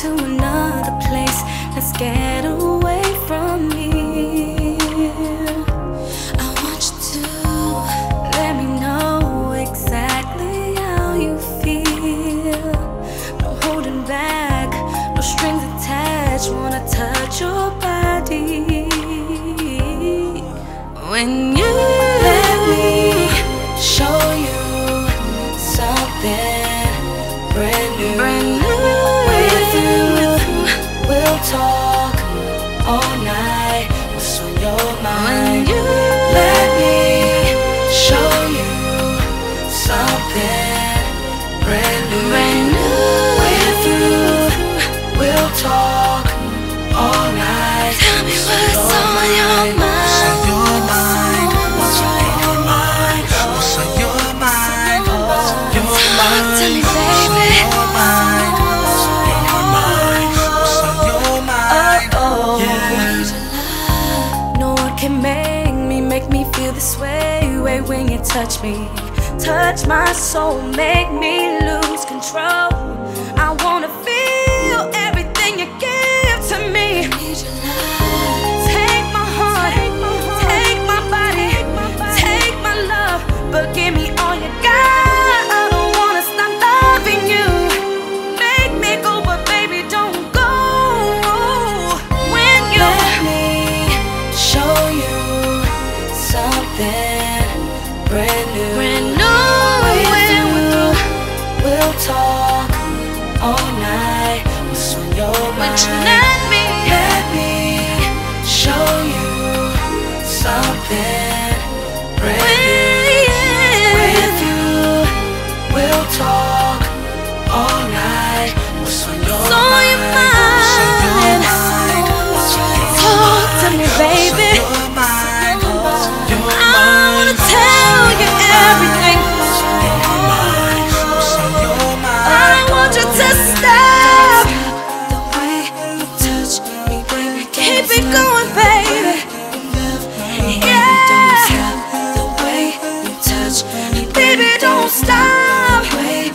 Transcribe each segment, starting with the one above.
to another place. Let's get away from here. I want you to let me know exactly how you feel. No holding back, no strings attached. Wanna touch your body. When you let me show you something brand new, with you, we'll talk all night. What's on your mind? When you let me show you something brand new, with you, we'll talk all night. Tell me what's on your mind. Make me feel this way when you touch me. Touch my soul, make me lose control. I wanna feel everything you give to me. Take my heart, take my body, take my love, but give me all you got. I don't wanna stop loving you. Make me go, but baby, don't go. When you let me show you something brand new, we'll talk all night. What's on your mind? Let me show you something brand new. With you, we'll talk all night. What's on your mind? Talk to me, baby. Keep it going, baby. Yeah. The way you touch me, baby, don't stop.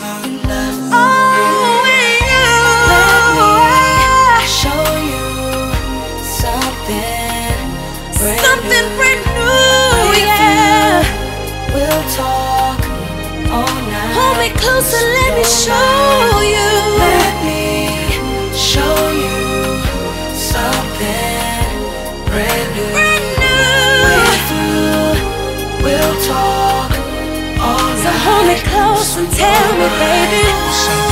Oh, when you let me show you something brand new. Yeah. We'll talk all night. Hold me closer, let me show you. Let me show you something brand new. With you, we'll talk all night. So hold me close and tell me, baby.